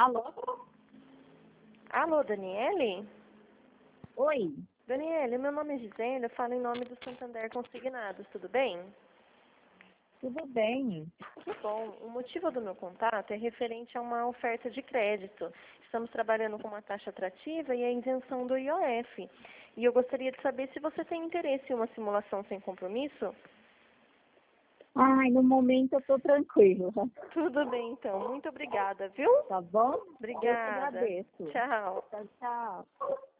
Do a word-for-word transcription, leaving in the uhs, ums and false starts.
Alô? Alô, Daniele? Oi, Daniele, meu nome é Gisele, eu falo em nome do Santander Consignados, tudo bem? tudo bem? Que bom. O motivo do meu contato é referente a uma oferta de crédito. Estamos trabalhando com uma taxa atrativa e a isenção do I O F. E eu gostaria de saber se você tem interesse em uma simulação sem compromisso? Ai, no momento eu tô tranquila, Tudo bem, então. Muito obrigada, viu? tá bom? Eu que Obrigada. agradeço. Tchau. Tchau, tchau.